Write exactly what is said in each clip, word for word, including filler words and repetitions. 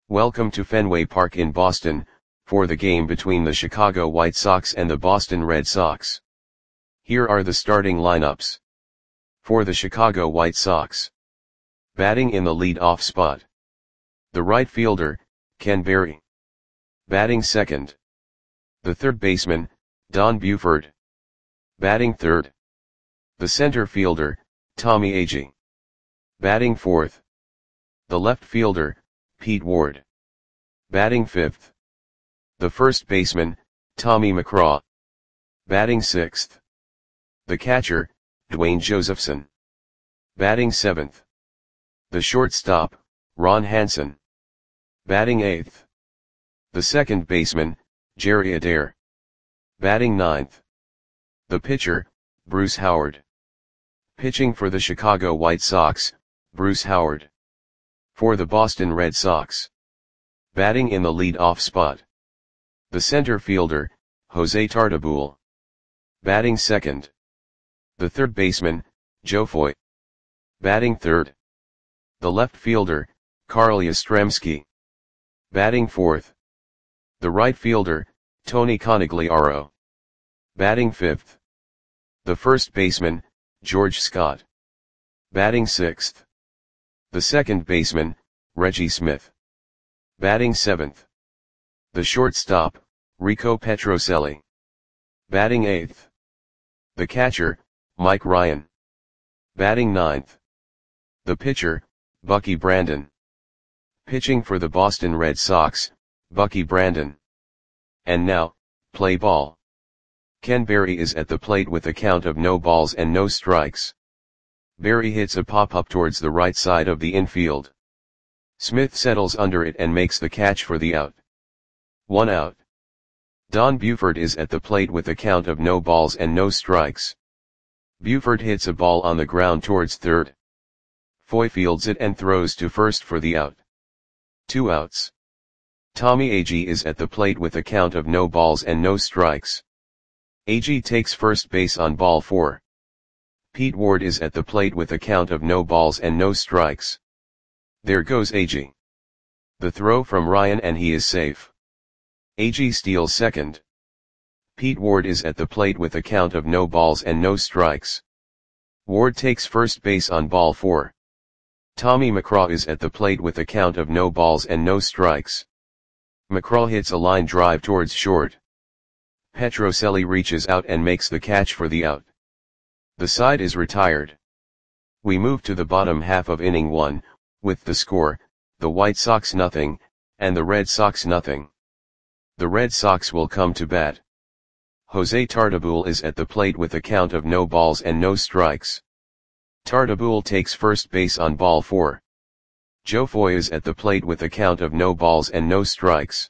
Welcome to Fenway Park in Boston, for the game between the Chicago White Sox and the Boston Red Sox. Here are the starting lineups. For the Chicago White Sox. Batting in the lead-off spot. The right fielder, Ken Berry. Batting second. The third baseman, Don Buford. Batting third. The center fielder, Tommy Agee. Batting fourth. The left fielder, Pete Ward. Batting fifth. The first baseman, Tommy McCraw. Batting sixth. The catcher, Dwayne Josephson. Batting seventh. The shortstop, Ron Hansen. Batting eighth. The second baseman, Jerry Adair. Batting ninth. The pitcher, Bruce Howard. Pitching for the Chicago White Sox, Bruce Howard. For the Boston Red Sox. Batting in the lead-off spot. The center fielder, Jose Tartabull. Batting second. The third baseman, Joe Foy. Batting third. The left fielder, Carl Yastrzemski. Batting fourth. The right fielder, Tony Conigliaro. Batting fifth. The first baseman, George Scott. Batting sixth. The second baseman, Reggie Smith. Batting seventh. The shortstop, Rico Petrocelli. Batting eighth. The catcher, Mike Ryan. Batting ninth. The pitcher, Bucky Brandon. Pitching for the Boston Red Sox, Bucky Brandon. And now, play ball. Ken Berry is at the plate with a count of no balls and no strikes. Berry hits a pop-up towards the right side of the infield. Smith settles under it and makes the catch for the out. One out. Don Buford is at the plate with a count of no balls and no strikes. Buford hits a ball on the ground towards third. Foy fields it and throws to first for the out. Two outs. Tommy Agee is at the plate with a count of no balls and no strikes. Agee takes first base on ball four. Pete Ward is at the plate with a count of no balls and no strikes. There goes Agee. The throw from Ryan and he is safe. Agee steals second. Pete Ward is at the plate with a count of no balls and no strikes. Ward takes first base on ball four. Tommy McCraw is at the plate with a count of no balls and no strikes. McCraw hits a line drive towards short. Petrocelli reaches out and makes the catch for the out. The side is retired. We move to the bottom half of inning one, with the score, the White Sox nothing, and the Red Sox nothing. The Red Sox will come to bat. Jose Tartabull is at the plate with a count of no balls and no strikes. Tartabull takes first base on ball four. Joe Foy is at the plate with a count of no balls and no strikes.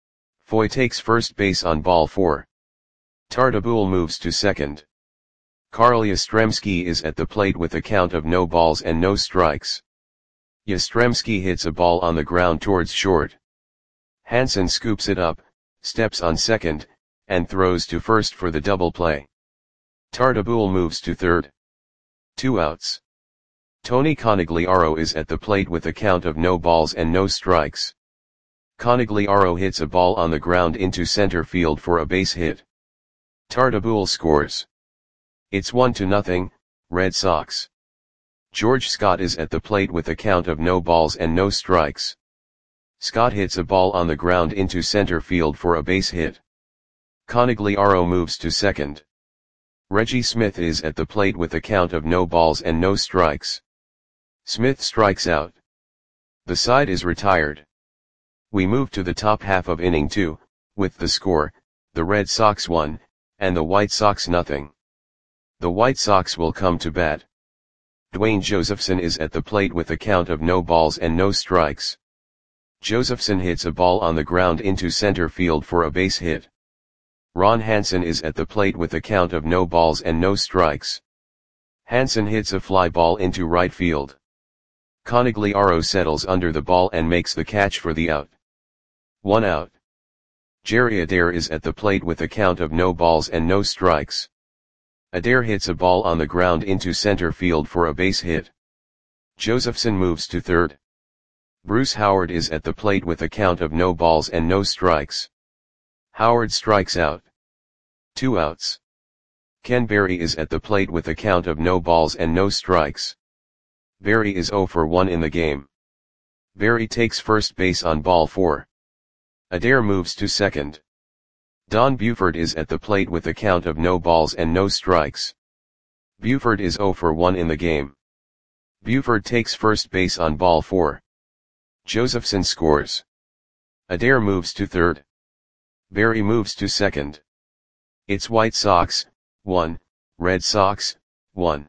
Foy takes first base on ball four. Tartabull moves to second. Carl Yastrzemski is at the plate with a count of no balls and no strikes. Yastrzemski hits a ball on the ground towards short. Hansen scoops it up, steps on second, and throws to first for the double play. Tartabull moves to third. Two outs. Tony Conigliaro is at the plate with a count of no balls and no strikes. Conigliaro hits a ball on the ground into center field for a base hit. Tartabull scores. It's one to nothing, Red Sox. George Scott is at the plate with a count of no balls and no strikes. Scott hits a ball on the ground into center field for a base hit. Conigliaro moves to second. Reggie Smith is at the plate with a count of no balls and no strikes. Smith strikes out. The side is retired. We move to the top half of inning two, with the score, the Red Sox one, and the White Sox nothing. The White Sox will come to bat. Dwayne Josephson is at the plate with a count of no balls and no strikes. Josephson hits a ball on the ground into center field for a base hit. Ron Hansen is at the plate with a count of no balls and no strikes. Hansen hits a fly ball into right field. Conigliaro settles under the ball and makes the catch for the out. One out. Jerry Adair is at the plate with a count of no balls and no strikes. Adair hits a ball on the ground into center field for a base hit. Josephson moves to third. Bruce Howard is at the plate with a count of no balls and no strikes. Howard strikes out. Two outs. Ken Berry is at the plate with a count of no balls and no strikes. Berry is oh for one in the game. Berry takes first base on ball four. Adair moves to second. Don Buford is at the plate with a count of no balls and no strikes. Buford is oh for one in the game. Buford takes first base on ball four. Josephson scores. Adair moves to third. Berry moves to second. It's White Sox, one, Red Sox, one.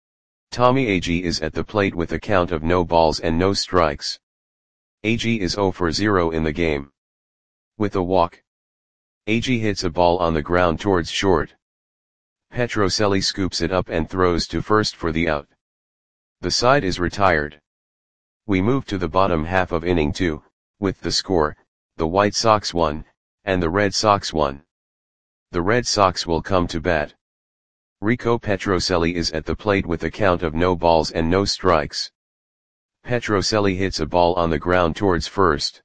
Tommy Agee is at the plate with a count of no balls and no strikes. Agee is oh for zero in the game. With a walk. Agee hits a ball on the ground towards short. Petrocelli scoops it up and throws to first for the out. The side is retired. We move to the bottom half of inning two, with the score, the White Sox one, and the Red Sox one. The Red Sox will come to bat. Rico Petrocelli is at the plate with a count of no balls and no strikes. Petrocelli hits a ball on the ground towards first.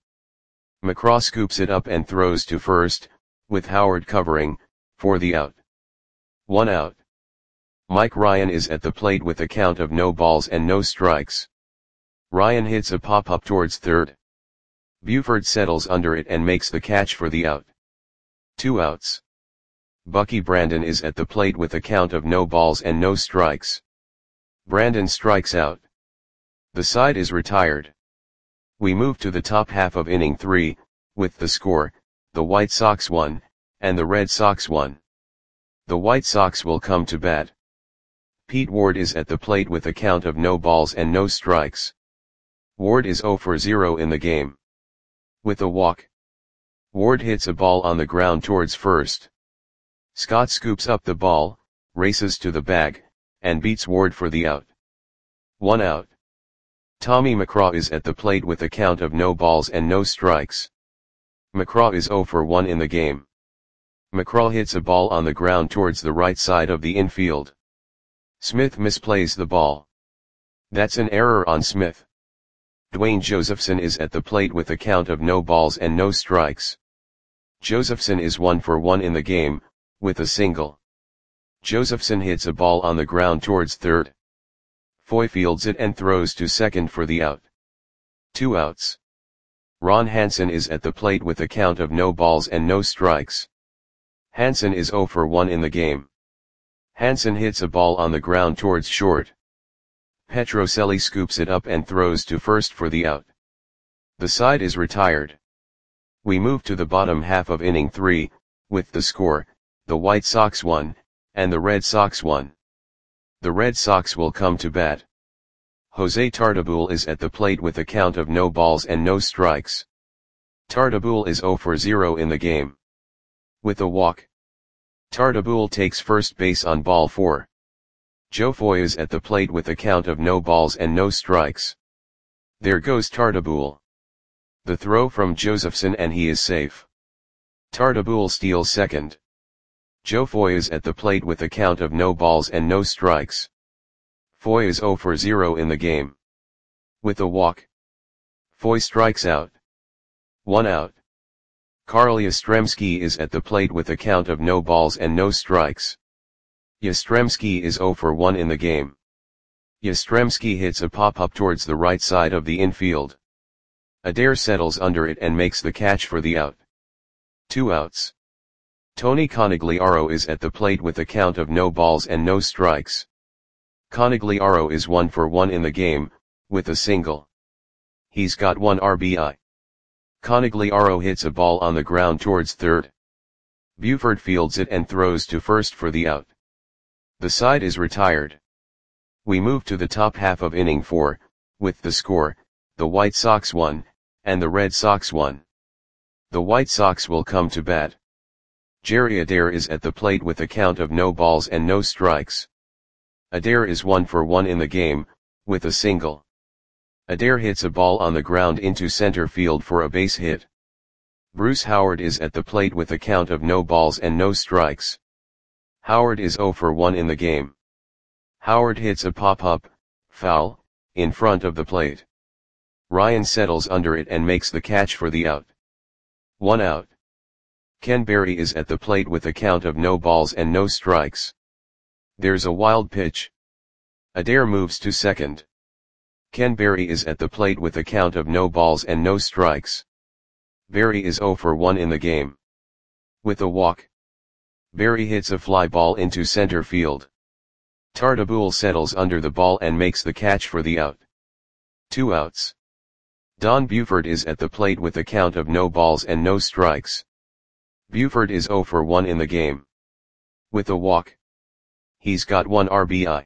McCraw scoops it up and throws to first, with Howard covering, for the out. One out. Mike Ryan is at the plate with a count of no balls and no strikes. Ryan hits a pop-up towards third. Buford settles under it and makes the catch for the out. Two outs. Bucky Brandon is at the plate with a count of no balls and no strikes. Brandon strikes out. The side is retired. We move to the top half of inning three, with the score, the White Sox one, and the Red Sox one. The White Sox will come to bat. Pete Ward is at the plate with a count of no balls and no strikes. Ward is oh for zero in the game. With a walk. Ward hits a ball on the ground towards first. Scott scoops up the ball, races to the bag, and beats Ward for the out. One out. Tommy McCraw is at the plate with a count of no balls and no strikes. McCraw is oh for one in the game. McCraw hits a ball on the ground towards the right side of the infield. Smith misplays the ball. That's an error on Smith. Dwayne Josephson is at the plate with a count of no balls and no strikes. Josephson is one for one in the game, with a single. Josephson hits a ball on the ground towards third. Foy fields it and throws to second for the out. Two outs. Ron Hansen is at the plate with a count of no balls and no strikes. Hansen is oh for one in the game. Hansen hits a ball on the ground towards short. Petrocelli scoops it up and throws to first for the out. The side is retired. We move to the bottom half of inning three, with the score, the White Sox one, and the Red Sox one. The Red Sox will come to bat. Jose Tartabull is at the plate with a count of no balls and no strikes. Tartabull is oh for zero in the game. With a walk. Tartabull takes first base on ball four. Joe Foy is at the plate with a count of no balls and no strikes. There goes Tartabull. The throw from Josephson and he is safe. Tartabull steals second. Joe Foy is at the plate with a count of no balls and no strikes. Foy is oh for zero in the game. With a walk. Foy strikes out. One out. Carl Yastrzemski is at the plate with a count of no balls and no strikes. Yastrzemski is oh for one in the game. Yastrzemski hits a pop-up towards the right side of the infield. Adair settles under it and makes the catch for the out. Two outs. Tony Conigliaro is at the plate with a count of no balls and no strikes. Conigliaro is one for one in the game, with a single. He's got one R B I. Conigliaro hits a ball on the ground towards third. Buford fields it and throws to first for the out. The side is retired. We move to the top half of inning four, with the score, the White Sox one, and the Red Sox one. The White Sox will come to bat. Jerry Adair is at the plate with a count of no balls and no strikes. Adair is one for one in the game, with a single. Adair hits a ball on the ground into center field for a base hit. Bruce Howard is at the plate with a count of no balls and no strikes. Howard is oh for one in the game. Howard hits a pop-up, foul, in front of the plate. Ryan settles under it and makes the catch for the out. One out. Ken Berry is at the plate with a count of no balls and no strikes. There's a wild pitch. Adair moves to second. Ken Berry is at the plate with a count of no balls and no strikes. Berry is zero for one in the game. With a walk, Berry hits a fly ball into center field. Tartabull settles under the ball and makes the catch for the out. Two outs. Don Buford is at the plate with a count of no balls and no strikes. Buford is zero for one in the game. With a walk, he's got one R B I.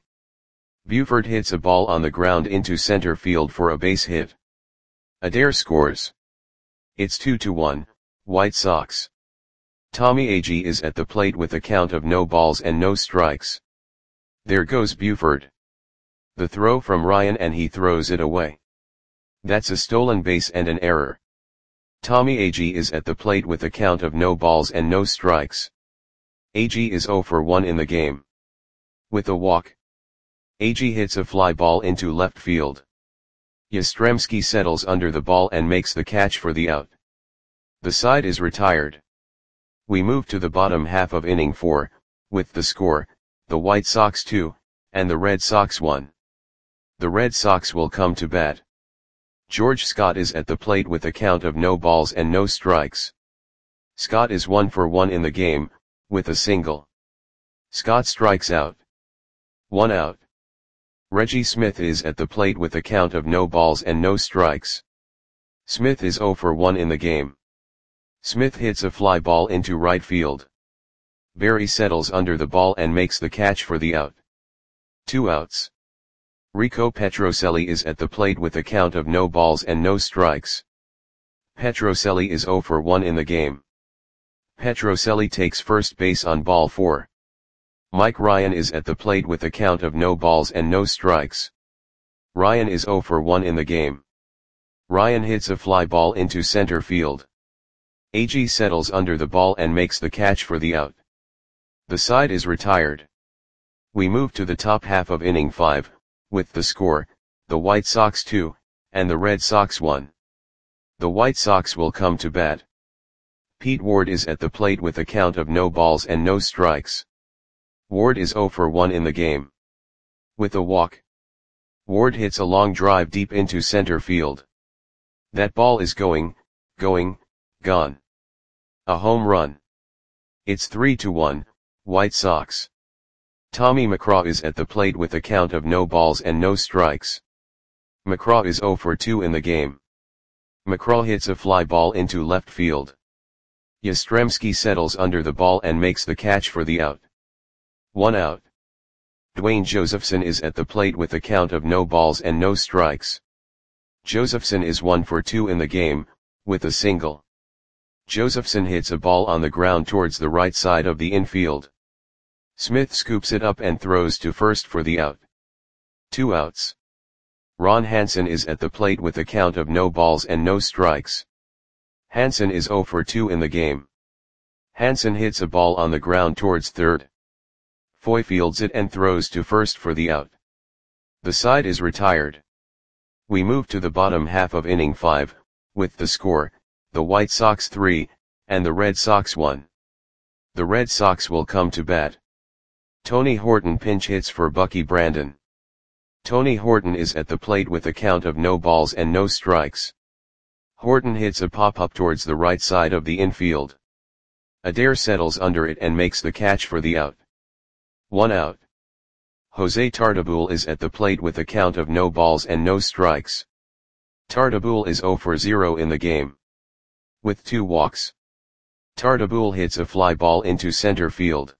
Buford hits a ball on the ground into center field for a base hit. Adair scores. It's two to one, White Sox. Tommy Agee is at the plate with a count of no balls and no strikes. There goes Buford. The throw from Ryan and he throws it away. That's a stolen base and an error. Tommy Agee is at the plate with a count of no balls and no strikes. Agee is zero for one in the game. With a walk, Agee hits a fly ball into left field. Yastrzemski settles under the ball and makes the catch for the out. The side is retired. We move to the bottom half of inning four, with the score, the White Sox two, and the Red Sox one. The Red Sox will come to bat. George Scott is at the plate with a count of no balls and no strikes. Scott is one for one in the game, with a single. Scott strikes out. One out. Reggie Smith is at the plate with a count of no balls and no strikes. Smith is zero for one in the game. Smith hits a fly ball into right field. Berry settles under the ball and makes the catch for the out. Two outs. Rico Petrocelli is at the plate with a count of no balls and no strikes. Petrocelli is zero for one in the game. Petrocelli takes first base on ball four. Mike Ryan is at the plate with a count of no balls and no strikes. Ryan is zero for one in the game. Ryan hits a fly ball into center field. Agee settles under the ball and makes the catch for the out. The side is retired. We move to the top half of inning five, with the score, the White Sox two, and the Red Sox one. The White Sox will come to bat. Pete Ward is at the plate with a count of no balls and no strikes. Ward is zero for one in the game. With a walk, Ward hits a long drive deep into center field. That ball is going, going, gone. A home run. It's three to one, White Sox. Tommy McCraw is at the plate with a count of no balls and no strikes. McCraw is zero for two in the game. McCraw hits a fly ball into left field. Yastrzemski settles under the ball and makes the catch for the out. One out. Dwayne Josephson is at the plate with a count of no balls and no strikes. Josephson is one for two in the game, with a single. Josephson hits a ball on the ground towards the right side of the infield. Smith scoops it up and throws to first for the out. Two outs. Ron Hansen is at the plate with a count of no balls and no strikes. Hansen is zero for two in the game. Hansen hits a ball on the ground towards third. Foy fields it and throws to first for the out. The side is retired. We move to the bottom half of inning five, with the score, the White Sox three, and the Red Sox one. The Red Sox will come to bat. Tony Horton pinch hits for Bucky Brandon. Tony Horton is at the plate with a count of no balls and no strikes. Horton hits a pop-up towards the right side of the infield. Adair settles under it and makes the catch for the out. One out. Jose Tartabull is at the plate with a count of no balls and no strikes. Tartabull is zero for zero in the game. With two walks, Tartabull hits a fly ball into center field.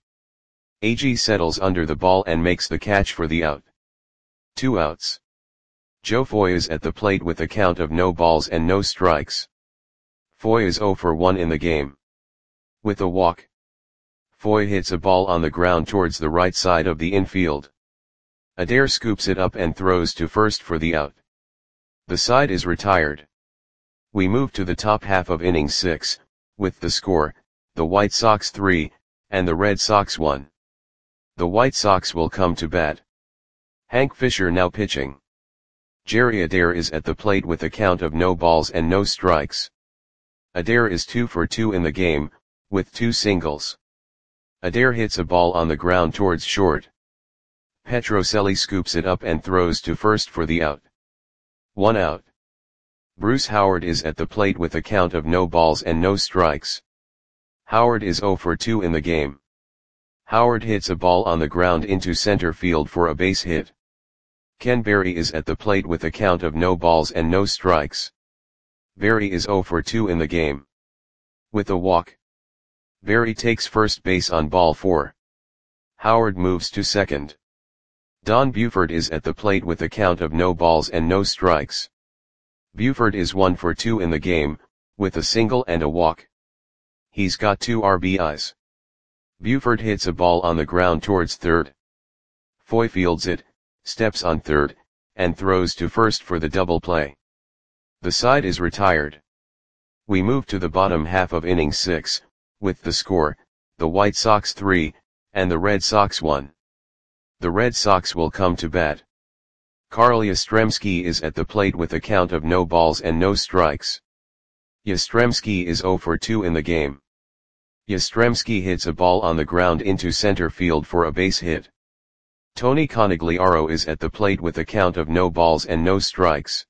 Agee settles under the ball and makes the catch for the out. Two outs. Joe Foy is at the plate with a count of no balls and no strikes. Foy is zero for one in the game. With a walk, Foy hits a ball on the ground towards the right side of the infield. Adair scoops it up and throws to first for the out. The side is retired. We move to the top half of inning six, with the score, the White Sox three, and the Red Sox one. The White Sox will come to bat. Hank Fisher now pitching. Jerry Adair is at the plate with a count of no balls and no strikes. Adair is two for two in the game, with two singles. Adair hits a ball on the ground towards short. Petrocelli scoops it up and throws to first for the out. One out. Bruce Howard is at the plate with a count of no balls and no strikes. Howard is zero for two in the game. Howard hits a ball on the ground into center field for a base hit. Ken Berry is at the plate with a count of no balls and no strikes. Berry is zero for two in the game. With a walk, Berry takes first base on ball four. Howard moves to second. Don Buford is at the plate with a count of no balls and no strikes. Buford is one for two in the game, with a single and a walk. He's got two R B Is. Buford hits a ball on the ground towards third. Foy fields it, steps on third, and throws to first for the double play. The side is retired. We move to the bottom half of inning six, with the score, the White Sox three, and the Red Sox one. The Red Sox will come to bat. Carl Yastrzemski is at the plate with a count of no balls and no strikes. Yastrzemski is zero for two in the game. Yastrzemski hits a ball on the ground into center field for a base hit. Tony Conigliaro is at the plate with a count of no balls and no strikes.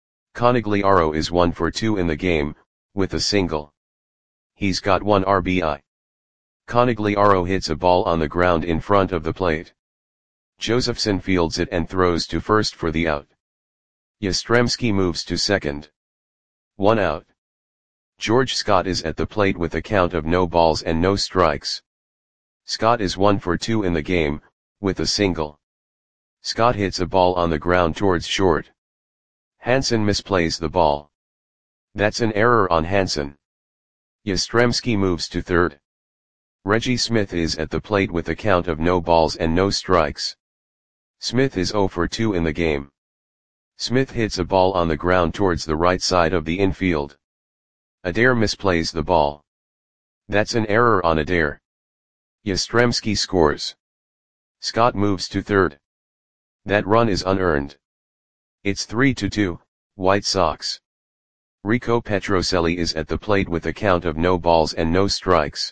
Conigliaro is one for two in the game, with a single. He's got one R B I. Conigliaro hits a ball on the ground in front of the plate. Josephson fields it and throws to first for the out. Yastrzemski moves to second. One out. George Scott is at the plate with a count of no balls and no strikes. Scott is one for two in the game, with a single. Scott hits a ball on the ground towards short. Hansen misplays the ball. That's an error on Hansen. Yastrzemski moves to third. Reggie Smith is at the plate with a count of no balls and no strikes. Smith is zero for two in the game. Smith hits a ball on the ground towards the right side of the infield. Adair misplays the ball. That's an error on Adair. Yastrzemski scores. Scott moves to third. That run is unearned. It's three to two, White Sox. Rico Petrocelli is at the plate with a count of no balls and no strikes.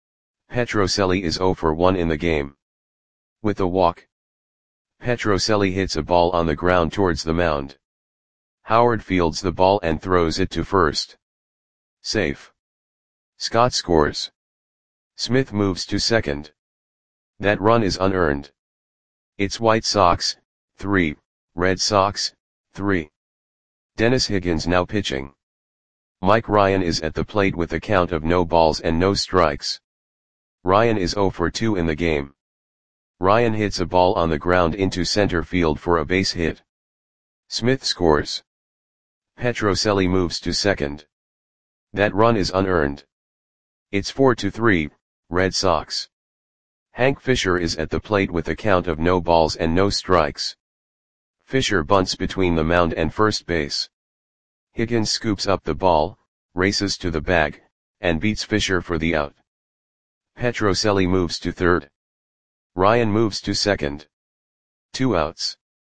Petrocelli is zero for one in the game. With a walk, Petrocelli hits a ball on the ground towards the mound. Howard fields the ball and throws it to first. Safe. Scott scores. Smith moves to second. That run is unearned. It's White Sox, three, Red Sox, three. Dennis Higgins now pitching. Mike Ryan is at the plate with a count of no balls and no strikes. Ryan is zero for two in the game. Ryan hits a ball on the ground into center field for a base hit. Smith scores. Petrocelli moves to second. That run is unearned. It's four to three, Red Sox. Hank Fisher is at the plate with a count of no balls and no strikes. Fisher bunts between the mound and first base. Higgins scoops up the ball, races to the bag, and beats Fisher for the out. Petrocelli moves to third. Ryan moves to second. Two outs.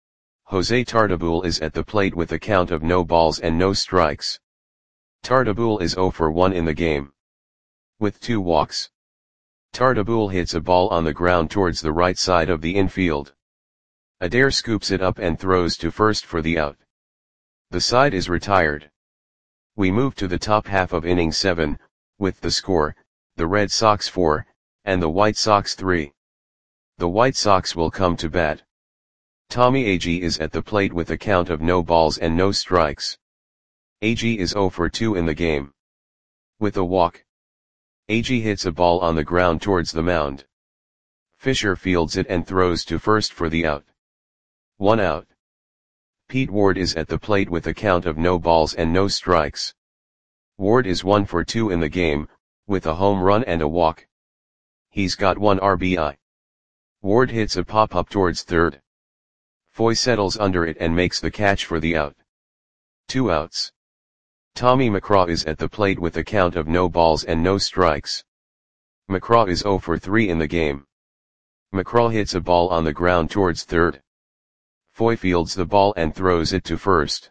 Jose Tartabull is at the plate with a count of no balls and no strikes. Tartabull is zero for one in the game. With two walks, Tartabull hits a ball on the ground towards the right side of the infield. Adair scoops it up and throws to first for the out. The side is retired. We move to the top half of inning seven, with the score, the Red Sox four, and the White Sox three. The White Sox will come to bat. Tommy Agee is at the plate with a count of no balls and no strikes. Agee is zero for two in the game. With a walk, Agee hits a ball on the ground towards the mound. Fisher fields it and throws to first for the out. One out. Pete Ward is at the plate with a count of no balls and no strikes. Ward is one for two in the game, with a home run and a walk. He's got one R B I. Ward hits a pop-up towards third. Foy settles under it and makes the catch for the out. Two outs. Tommy McCraw is at the plate with a count of no balls and no strikes. McCraw is zero for three in the game. McCraw hits a ball on the ground towards third. Foy fields the ball and throws it to first.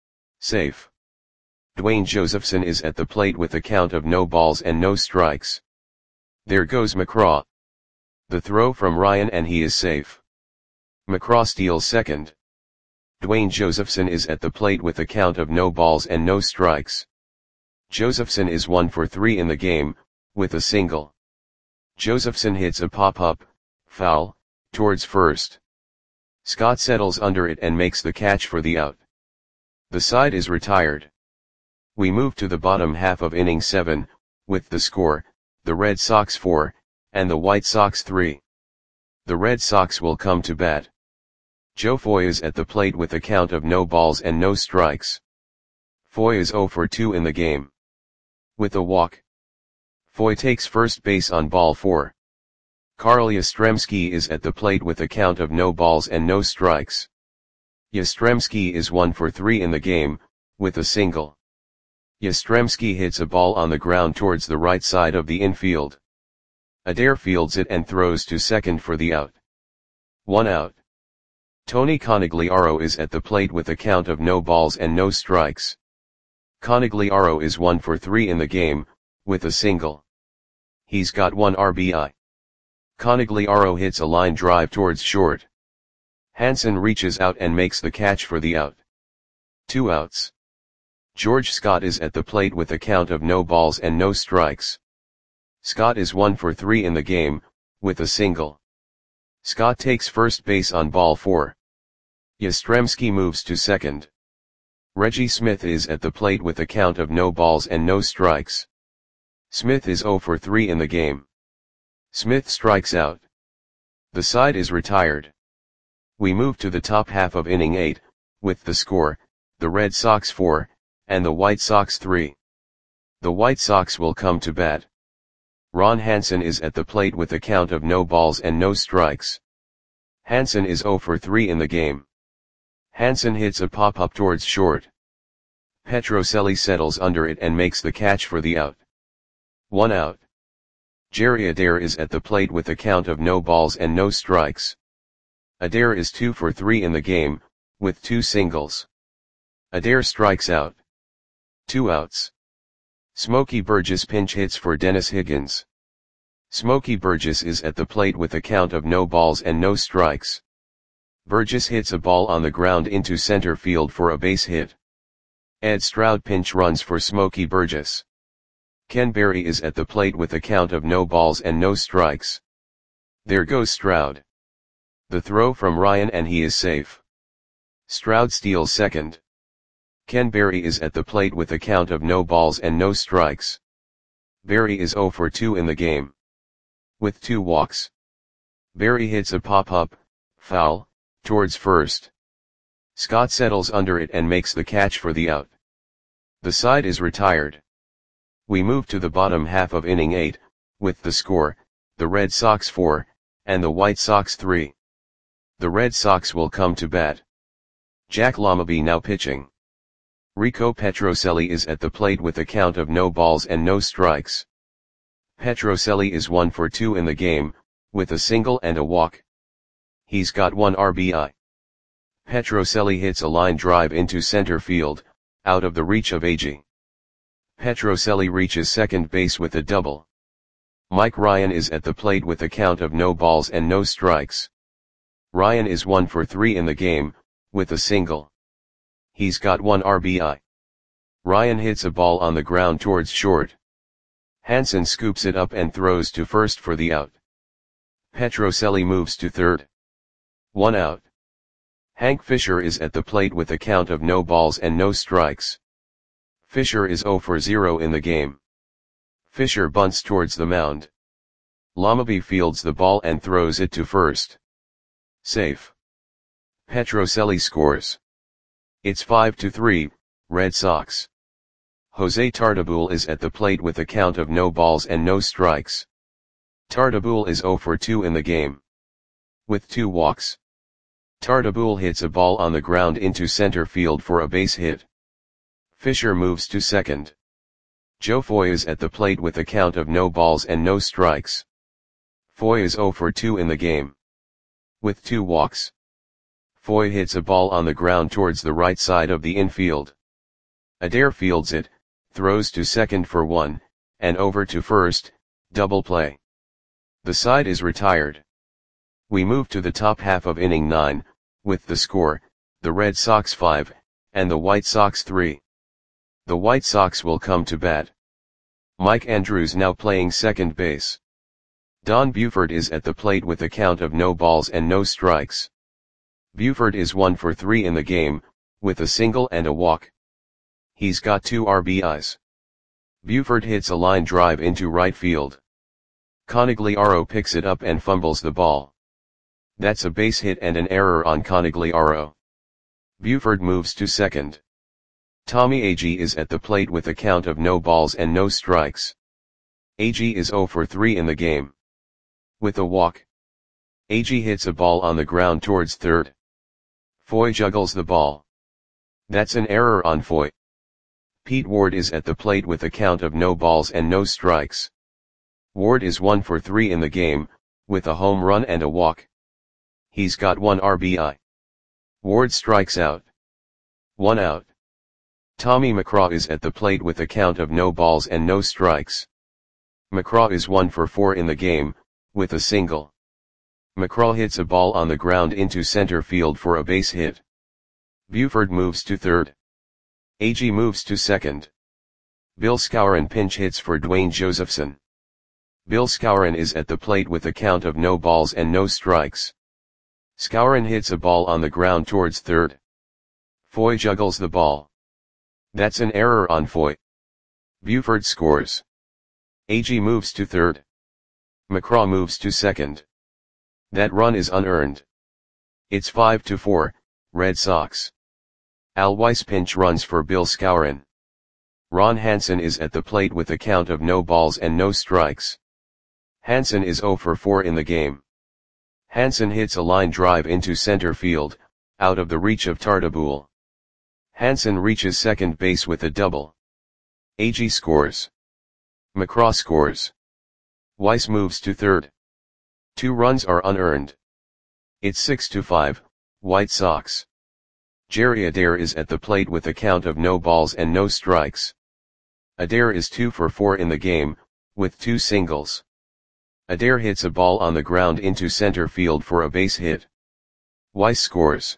Safe. Dwayne Josephson is at the plate with a count of no balls and no strikes. There goes McCraw. The throw from Ryan and he is safe. McCraw steals second. Dwayne Josephson is at the plate with a count of no balls and no strikes. Josephson is one for three in the game, with a single. Josephson hits a pop-up, foul, towards first. Scott settles under it and makes the catch for the out. The side is retired. We move to the bottom half of inning seven, with the score, the Red Sox four, and the White Sox three. The Red Sox will come to bat. Joe Foy is at the plate with a count of no balls and no strikes. Foy is oh for two in the game. With a walk. Foy takes first base on ball four. Carl Yastrzemski is at the plate with a count of no balls and no strikes. Yastrzemski is one for three in the game, with a single. Yastrzemski hits a ball on the ground towards the right side of the infield. Adair fields it and throws to second for the out. One out. Tony Conigliaro is at the plate with a count of no balls and no strikes. Conigliaro is one for three in the game, with a single. He's got one R B I. Conigliaro hits a line drive towards short. Hansen reaches out and makes the catch for the out. Two outs. George Scott is at the plate with a count of no balls and no strikes. Scott is one for three in the game, with a single. Scott takes first base on ball four. Yastrzemski moves to second. Reggie Smith is at the plate with a count of no balls and no strikes. Smith is oh for three in the game. Smith strikes out. The side is retired. We move to the top half of inning eight, with the score, the Red Sox four, and the White Sox three. The White Sox will come to bat. Ron Hansen is at the plate with a count of no balls and no strikes. Hansen is oh for three in the game. Hansen hits a pop-up towards short. Petrocelli settles under it and makes the catch for the out. One out. Jerry Adair is at the plate with a count of no balls and no strikes. Adair is two for three in the game, with two singles. Adair strikes out. Two outs. Smokey Burgess pinch hits for Dennis Higgins. Smokey Burgess is at the plate with a count of no balls and no strikes. Burgess hits a ball on the ground into center field for a base hit. Ed Stroud pinch runs for Smokey Burgess. Ken Berry is at the plate with a count of no balls and no strikes. There goes Stroud. The throw from Ryan and he is safe. Stroud steals second. Ken Berry is at the plate with a count of no balls and no strikes. Berry is oh for two in the game. With two walks. Berry hits a pop-up, foul, towards first. Scott settles under it and makes the catch for the out. The side is retired. We move to the bottom half of inning eight, with the score, the Red Sox four, and the White Sox three. The Red Sox will come to bat. Jack Lamabee now pitching. Rico Petrocelli is at the plate with a count of no balls and no strikes. Petrocelli is one for two in the game, with a single and a walk. He's got one R B I. Petrocelli hits a line drive into center field, out of the reach of Agee. Petrocelli reaches second base with a double. Mike Ryan is at the plate with a count of no balls and no strikes. Ryan is one for three in the game, with a single. He's got one R B I. Ryan hits a ball on the ground towards short. Hansen scoops it up and throws to first for the out. Petrocelli moves to third. One out. Hank Fisher is at the plate with a count of no balls and no strikes. Fisher is oh for zero in the game. Fisher bunts towards the mound. Lamabee fields the ball and throws it to first. Safe. Petrocelli scores. It's five to three, Red Sox. Jose Tartabull is at the plate with a count of no balls and no strikes. Tartabull is oh for two in the game. With two walks. Tartabull hits a ball on the ground into center field for a base hit. Fisher moves to second. Joe Foy is at the plate with a count of no balls and no strikes. Foy is oh for two in the game. With two walks. Foy hits a ball on the ground towards the right side of the infield. Adair fields it, throws to second for one, and over to first, double play. The side is retired. We move to the top half of inning nine, with the score, the Red Sox five, and the White Sox three. The White Sox will come to bat. Mike Andrews now playing second base. Don Buford is at the plate with a count of no balls and no strikes. Buford is one for three in the game, with a single and a walk. He's got two R B Is. Buford hits a line drive into right field. Conigliaro picks it up and fumbles the ball. That's a base hit and an error on Conigliaro. Buford moves to second. Tommy Agee is at the plate with a count of no balls and no strikes. Agee is zero for three in the game. With a walk. Agee hits a ball on the ground towards third. Foy juggles the ball. That's an error on Foy. Pete Ward is at the plate with a count of no balls and no strikes. Ward is one for three in the game, with a home run and a walk. He's got one R B I. Ward strikes out. One out. Tommy McCraw is at the plate with a count of no balls and no strikes. McCraw is one for four in the game, with a single. McCraw hits a ball on the ground into center field for a base hit. Buford moves to third. Agee moves to second. Bill Skowron pinch hits for Dwayne Josephson. Bill Skowron is at the plate with a count of no balls and no strikes. Skowron hits a ball on the ground towards third. Foy juggles the ball. That's an error on Foy. Buford scores. Agee moves to third. McCraw moves to second. That run is unearned. It's five to four, Red Sox. Al Weiss pinch runs for Bill Skowron. Ron Hansen is at the plate with a count of no balls and no strikes. Hansen is zero for four in the game. Hansen hits a line drive into center field, out of the reach of Tartabull. Hansen reaches second base with a double. Agee scores. McCraw scores. Weiss moves to third. Two runs are unearned. It's six to five, White Sox. Jerry Adair is at the plate with a count of no balls and no strikes. Adair is two for four in the game, with two singles. Adair hits a ball on the ground into center field for a base hit. Weiss scores.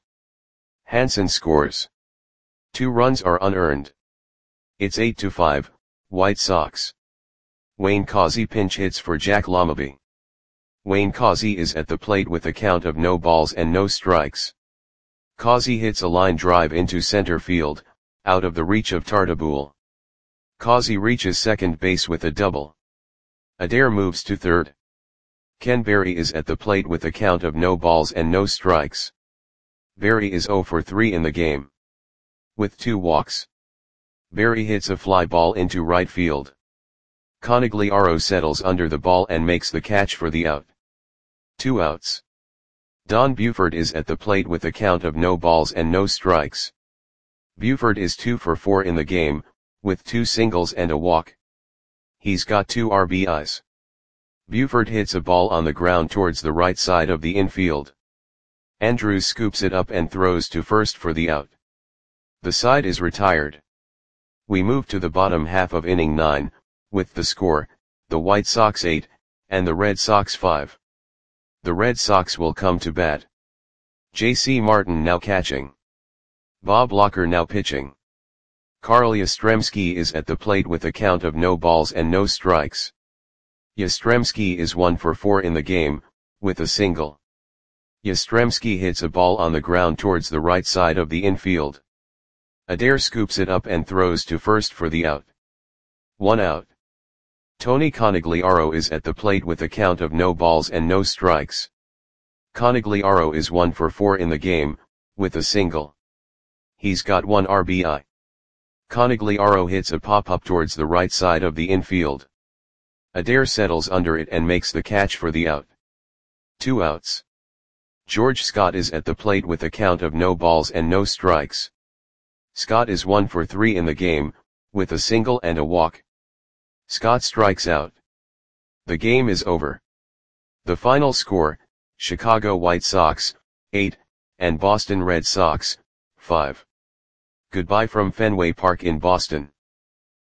Hansen scores. Two runs are unearned. It's eight to five, White Sox. Wayne Causey pinch hits for Jack LaMabe. Wayne Causey is at the plate with a count of no balls and no strikes. Causey hits a line drive into center field, out of the reach of Tartabull. Causey reaches second base with a double. Adair moves to third. Ken Berry is at the plate with a count of no balls and no strikes. Berry is zero for three in the game. With two walks. Berry hits a fly ball into right field. Conigliaro settles under the ball and makes the catch for the out. Two outs. Don Buford is at the plate with a count of no balls and no strikes. Buford is two for four in the game, with two singles and a walk. He's got two R B Is. Buford hits a ball on the ground towards the right side of the infield. Andrews scoops it up and throws to first for the out. The side is retired. We move to the bottom half of inning nine, with the score, the White Sox eight, and the Red Sox five. The Red Sox will come to bat. J C Martin now catching. Bob Locker now pitching. Carl Yastrzemski is at the plate with a count of no balls and no strikes. Yastrzemski is one for four in the game, with a single. Yastrzemski hits a ball on the ground towards the right side of the infield. Adair scoops it up and throws to first for the out. One out. Tony Conigliaro is at the plate with a count of no balls and no strikes. Conigliaro is one for four in the game, with a single. He's got one R B I. Conigliaro hits a pop-up towards the right side of the infield. Adair settles under it and makes the catch for the out. Two outs. George Scott is at the plate with a count of no balls and no strikes. Scott is one for three in the game, with a single and a walk. Scott strikes out. The game is over. The final score, Chicago White Sox, eight, and Boston Red Sox, five. Goodbye from Fenway Park in Boston.